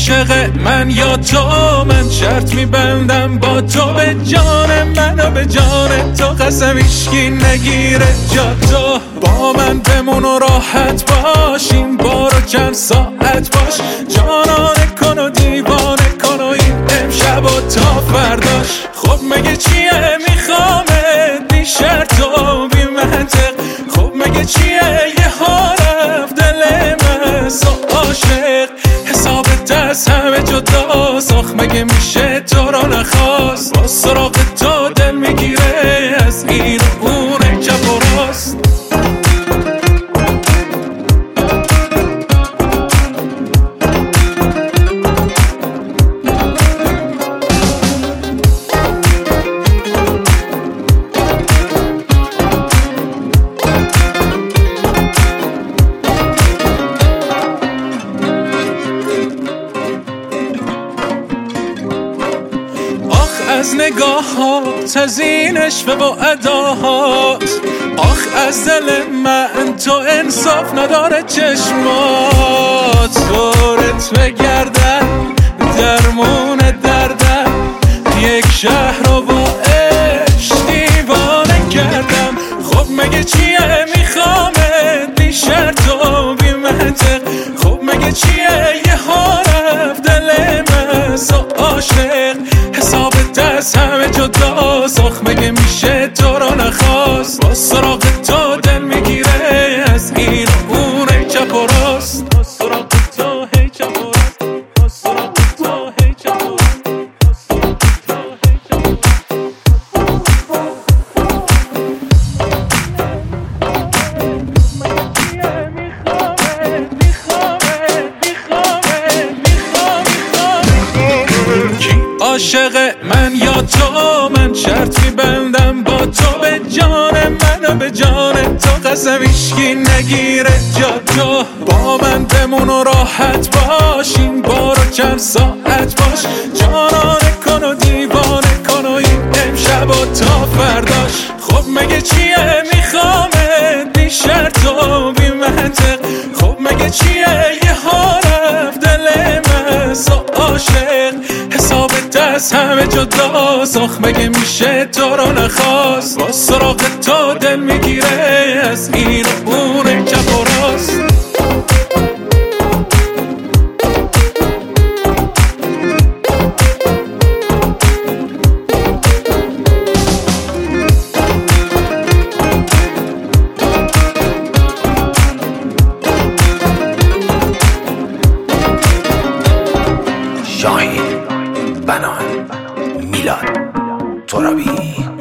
عاشق من یا تو، من شرط میبندم با تو، به جان من و به جان تو، قسم هیچکی نگیره جا تو. با من بمون و راحت باش، این بارو چند ساعت باش، جانانه کن و دیوانه کن و این امشب و تا فرداش. خب مگه چیه میخوامه بی شرط و بی منطق، خب مگه چیه یه ها رفت دل من سو عاشق، حساب دست همه جداست، آخ مگه میشه تو رو نخواست، با سراغ تو دل میگیره از این و اون چپ و راست. از نگاهات، از این عشق و اداهات، آخ از دل من تو انصاف نداره چشمات. دورت بگردن درمون دردم، یک شهر رو با عشق دیوانه کردم. خب مگه چیه میخوامه بی شرط و بی منطق، خب مگه چیه یه ها رفت دل من سو عاشق، حساب دست همه جداست، آخ مگه میشه تو رو نخواست، با سراغ تو دل میگیره از این و اون ای چپ و راست، با سراغ تو هی چپ و راست، با سراغ تو هی چپ و راست، با سراغ تو هی چپ و راست. عاشق من یا تو، من شرط میبندم با تو، به جان من و به جان تو، قسم هیچکی نگیره جا تو. با من بمون و راحت باش، این بارو چند ساعت باش، جانانه کن و دیوانه کن و این امشب و تا فرداش. خب مگه چیه میخوامه بی شرط و بی منطق، خب مگه چیه یه ها رفت دل من سو عاشق، حساب دست همه جداست، آخ مگه میشه تو رو نخواست، با سراغ تو دل میگیره از این و اون چپ و راست. شاهین، بنان، میلاد ترابی.